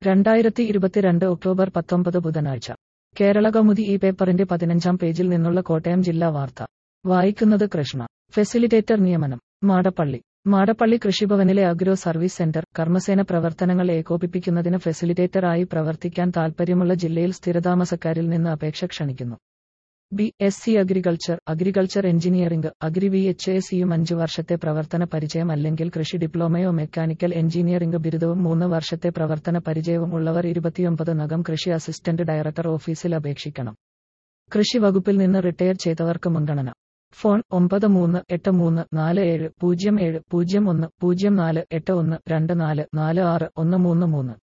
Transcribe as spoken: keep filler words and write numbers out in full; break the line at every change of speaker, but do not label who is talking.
രണ്ടായിരത്തി ഇരുപത്തിരണ്ട് ഒക്ടോബർ പത്തൊമ്പത് ബുധനാഴ്ച കേരളകൗമുദി ഈ പേപ്പറിന്റെ പതിനഞ്ചാം പേജിൽ നിന്നുള്ള കോട്ടയം ജില്ലാ വാർത്ത വായിക്കുന്നത് കൃഷ്ണ. ഫെസിലിറ്റേറ്റർ നിയമനം. മാടപ്പള്ളി മാടപ്പള്ളി കൃഷിഭവനിലെ അഗ്രോ സർവീസ് സെന്റർ കർമ്മസേന പ്രവർത്തനങ്ങൾ ഏകോപിപ്പിക്കുന്നതിന് ഫെസിലിറ്റേറ്റർ ആയി പ്രവർത്തിക്കാൻ താൽപ്പര്യമുള്ള ജില്ലയിൽ സ്ഥിരതാമസക്കാരിൽ നിന്ന് അപേക്ഷ ക്ഷണിക്കുന്നു. B S C agriculture, agriculture engineering, agri V H A സിയും അഞ്ച് വർഷത്തെ പ്രവർത്തന പരിചയം അല്ലെങ്കിൽ കൃഷി ഡിപ്ലോമയോ മെക്കാനിക്കൽ എഞ്ചിനീയറിംഗ് ബിരുദവും മൂന്ന് വർഷത്തെ പ്രവർത്തന പരിചയവും ഉള്ളവർ ഇരുപത്തിയൊമ്പത് നകം കൃഷി അസിസ്റ്റന്റ് ഡയറക്ടർ ഓഫീസിൽ അപേക്ഷിക്കണം. കൃഷി വകുപ്പിൽ നിന്ന് റിട്ടയർ ചെയ്തവർക്ക് മുൻഗണന. ഫോൺ ഒമ്പത് മൂന്ന് എട്ട് മൂന്ന് നാല് ഏഴ് പൂജ്യം ഏഴ് പൂജ്യം ഒന്ന് പൂജ്യം നാല് എട്ട് ഒന്ന് രണ്ട് നാല് നാല് ആറ് ഒന്ന് മൂന്ന് മൂന്ന്.